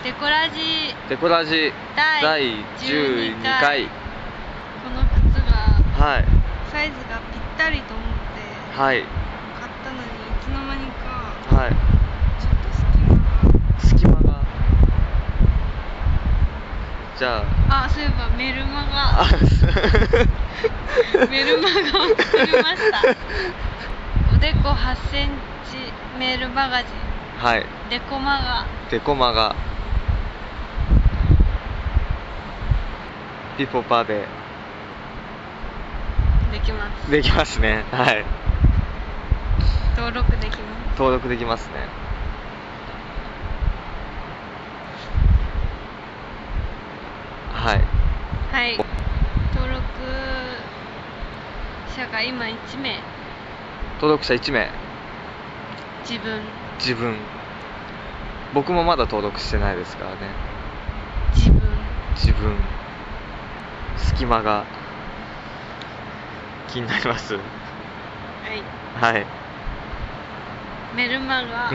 デコラジ第12回。 この靴がはい。 サイズがぴったりと思ってはい。 買ったのに、いつの間にかはい。 ちょっと隙間が。じゃあ。 そういえばメルマあガメルマガを作りました。おでこ8センチメールマガジン。 はい。 デコマガ。 デコマガ。ピポパでできます。 できますね。はい。 登録できます。 登録できますね。はい。 はい。登録者が今1名。 登録者1名。自分。僕もまだ登録してないですからね。 自分。 隙間が気になります。 はい。メルマガ。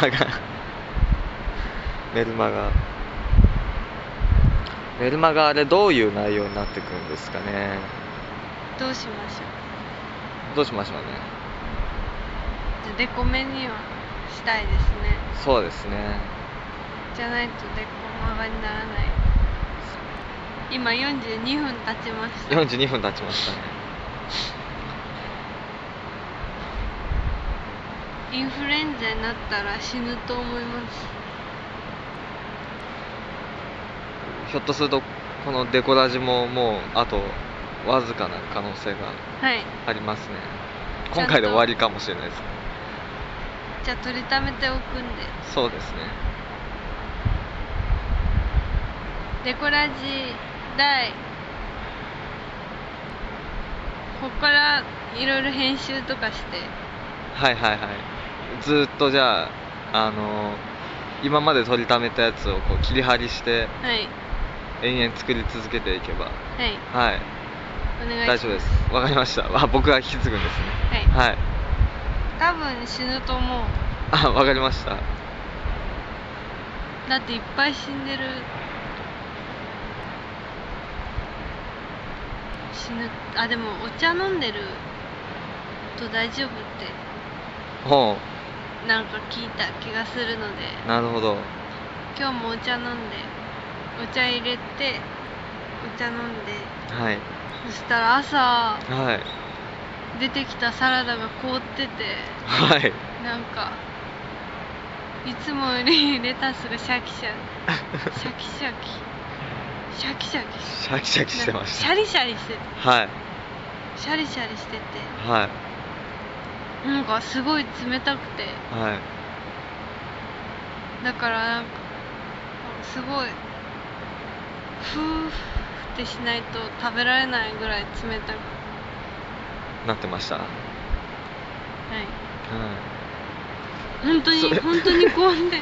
メルマガあれどういう内容になってくるんですかね。 どうしましょうね。デコメにはしたいですね。 そうですね。 じゃないとデコマガにならない。今42分経ちました。 42分経ちましたね。 インフルエンザになったら死ぬと思います。 ひょっとするとこのデコラジももうあとわずかな可能性がありますね。今回で終わりかもしれないですね。 じゃあ取りためておくんで。 そうですね。 デコラジここからいろいろ編集とかして。 はいずっとじゃあ今まで取りためたやつをこう切り張りして、延々作り続けていけば、はい、 お願いします。 大丈夫です。わかりました。僕が引き継ぐんですね。はい。 多分死ぬと思う。 わかりました。 だっていっぱい死んでる。でもお茶飲んでると大丈夫ってなんか聞いた気がするので。 なるほど。 今日もお茶飲んで、お茶入れてお茶飲んで、そしたら朝、出てきたサラダが凍ってて、なんかいつもよりレタスがシャキシャキしてました。シャリシャリしてて、なんかすごい冷たくて、だからなんかすごいふーってしないと食べられないぐらい冷たくなってました。 本当に凍って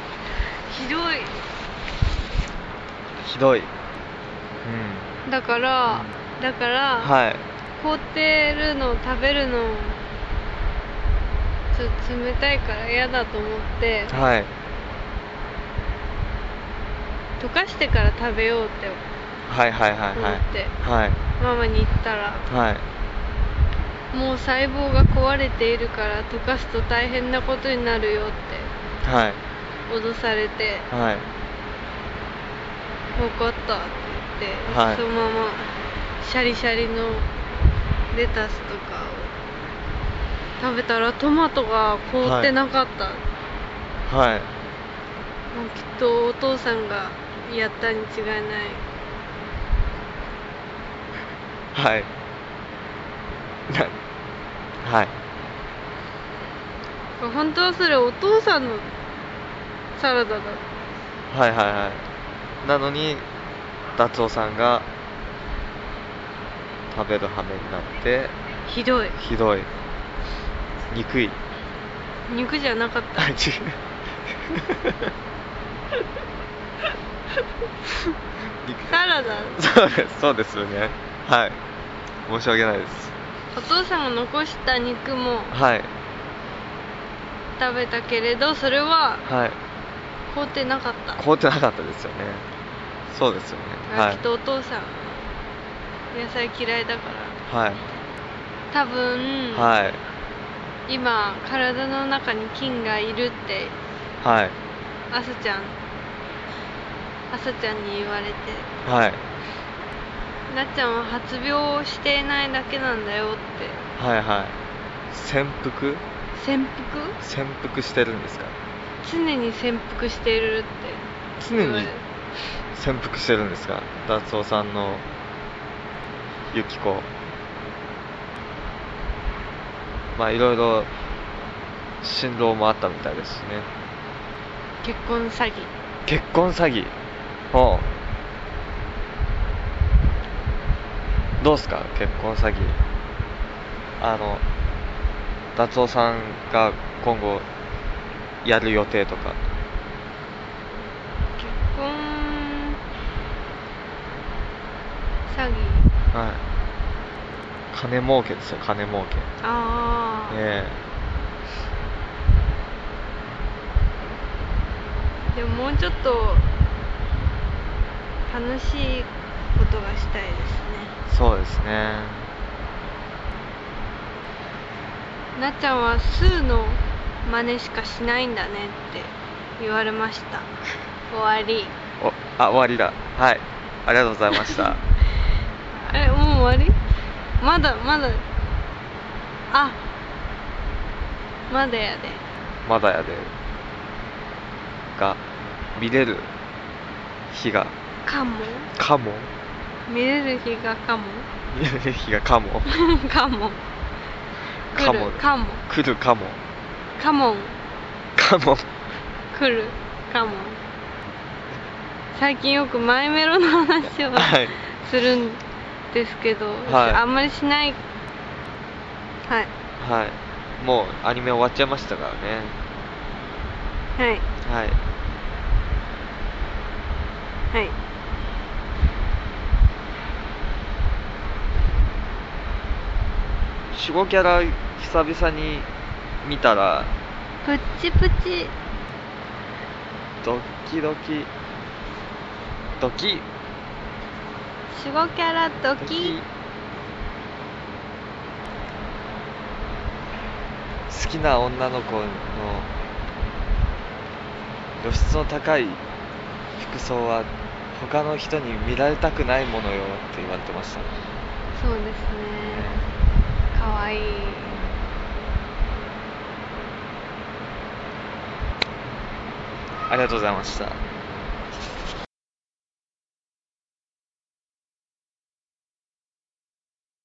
ひどい。だから凍ってるのを食べるのちょっと冷たいから嫌だと思って、溶かしてから食べようって思って、ママに言ったら、もう細胞が壊れているから溶かすと大変なことになるよって脅されて、分かったって言って、そのままシャリシャリのレタスとかを食べたらトマトが凍ってなかった。もうきっとお父さんがやったに違いない。本当はそれお父さんのサラダだ。 なのに達夫さんが食べる羽目になってひどい。肉じゃなかった。サラダ。 そうですよね。申し訳ないです。 お父さんが残した肉も食べたけれど、それは凍ってなかった。 凍ってなかったですよね。そうですよね。 きっとお父さん野菜嫌いだから。はい。 多分、 はい。 今体の中に菌がいるって、 はい。 朝ちゃんに言われて、 はい。 なっちゃんは発病していないだけなんだよって。 はいはい。潜伏してるんですか？ 常に潜伏してるって。 常に潜伏してるんですか？達夫さんのユキコ。まあいろいろ心労もあったみたいですしね。 結婚詐欺。ほう。どうすか、結婚詐欺。達夫さんが今後やる予定とか。 結婚詐欺。 はい。金儲けですよ、金儲け。 ああ。でももうちょっと楽しいことがしたいですね。 そうですね。 なっちゃんはスーの真似しかしないんだねって言われました。終わり。 終わりだ。はい。ありがとうございました。 もう終わり？まだ。あ、まだやで。 が見れる日がかも。見れる日がかも。 来るかも。来るかも。 来るかも。最近よくマイメロの話をするんですけど、あんまりしない。はい。 もうアニメ終わっちゃいましたからね。はい。守護キャラ久々に見たらプチプチドキ守護キャラドキ。 好きな女の子の露出の高い服装は他の人に見られたくないものよって言われてました。 そうですね。かわいい。 ありがとうございました。